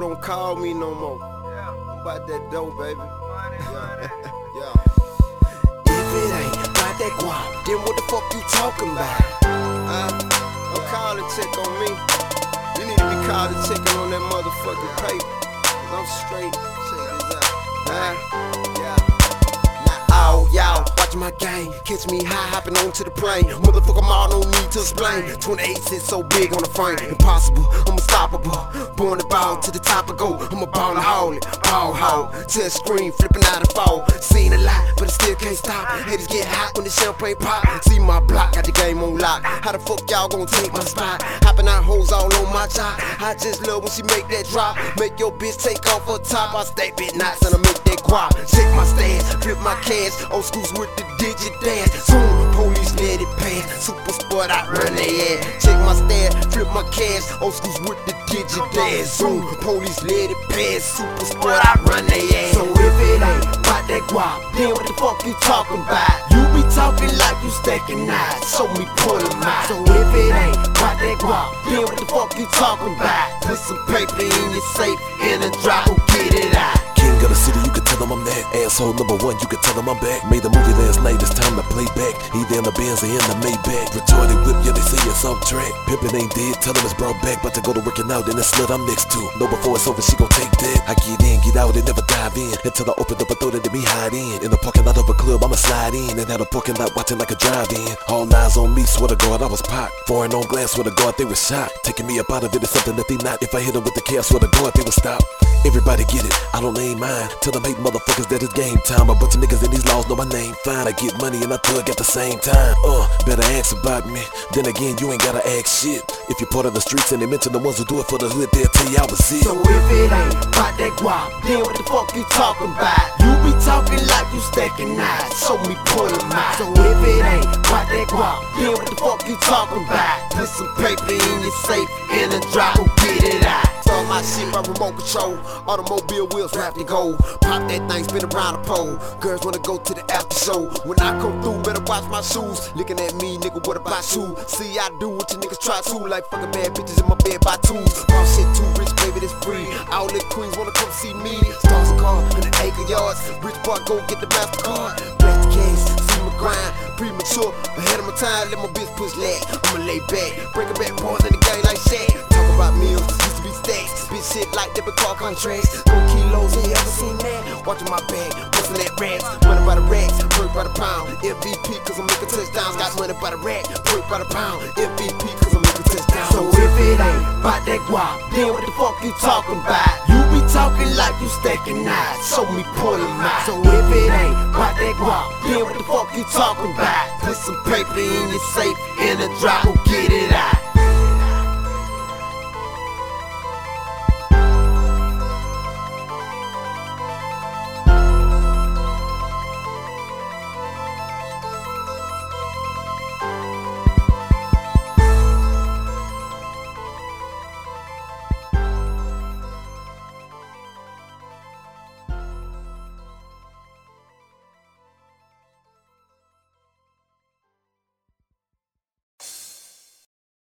don't call me no more. I'm about that dough, baby. Yeah. If it ain't about that guap, then what the fuck you talking about? Don't call and check on me. You need to be calling and checking on that motherfucking paper. Cause I'm straight. Check this out. Oh, y'all, watching my game. Catch me high, hopping onto the plane. Motherfucker, all no need to explain. 28 sits so big on the frame. Impossible, I'm unstoppable. Born to ball to the top I go. I'm a ballaholic, ball hog. Touch screen, flipping out and fall. Seen a lot, but I still can't stop. Haters get hot when the champagne pop. See my block, got the game on lock. How the fuck y'all gon' take my spot? Hopping out hoes all on my job. I just love when she make that drop. Make your bitch take off her top. I stay bit knots and I make that guap. Check my stance, flip my cash. Old schools with the digit dance. Soon, police let it pass. Super sport, I run they ass. Check my stance, flip my cash. Old schools with the digit dance. Soon, police let it pass. Super sport, I run they ass. So if it ain't about that guap, then what the fuck you talking about? You be talking like you stacking knives, so me pull them out. So if it ain't about that guap, then what the fuck you talking about? Put some paper in your safe, in a drop, go get it out. King of the city, you can tell them I'm that. Asshole number one, you can tell them I'm back. Made the movie last night, it's time to play back. Either in the Benz or in the Maybach. Retarded whip, yeah, they say it's off track. Pimpin' ain't dead, tell them it's brought back. About to go to working out in the slut I'm next to. Know before it's over, she gon' take that. I get in, get out, and never dive in. Until I open up a door that me hide in. In the parking lot of a club, I'ma slide in. And out the parking lot, watching like a drive-in. All eyes on me, swear to God, I was pop. Foreign on glass, swear to God, they was shot. Taking me up out of it is something that they not. If I hit them with the chaos, swear to God, they would stop. Everybody get it, I don't name mine. Tell them hate motherfuckers that it's game time. A bunch of niggas in these laws know my name fine. I get money and I thug at the same time. Better ask about me. Then again, you ain't gotta ask shit. If you're part of the streets and they mention the ones who do it for the hood, they'll tell you I was it. So if it ain't about that guap, then what the fuck you talking about? You be talking like you stacking knives, so me pull them out. So if it ain't about that guap, then what the fuck you talking about? Put some paper in your safe, in a drop, go get it out. Start my shit by remote control. Automobile wheels wrapped in gold. Pop that thing, spin around the pole. Girls wanna go to the after show. When I come through, better watch my shoes. Looking at me, nigga, what about you? See, I do what you niggas try to. Like fucking bad bitches in my bed by twos. All shit too rich, baby, that's free. All the queens wanna come see me. Stars a car, 100 acre yards. Rich boy, go get the MasterCard. Blast the case, see my grind. Premature, ahead of my time, let my bitch push lag. I'ma lay back, bring it back, boys in the game like Shaq. Talk about meals, used to be stacks. Bitch shit like debit card contracts. No kilos, you ever seen that? Watching my bag, bustin' that racks. Money by the racks, work by the pound. MVP, cause I'm making touchdowns. Got money by the rack, work by the pound. MVP, cause I'm making touchdowns. So if it ain't about that guap, then what the fuck you talking about? You be talking like you stacking knives, so me pull them out. So if it ain't about that guap, then what the fuck you talking about? Put some paper in your safe, in a drop, go get it out.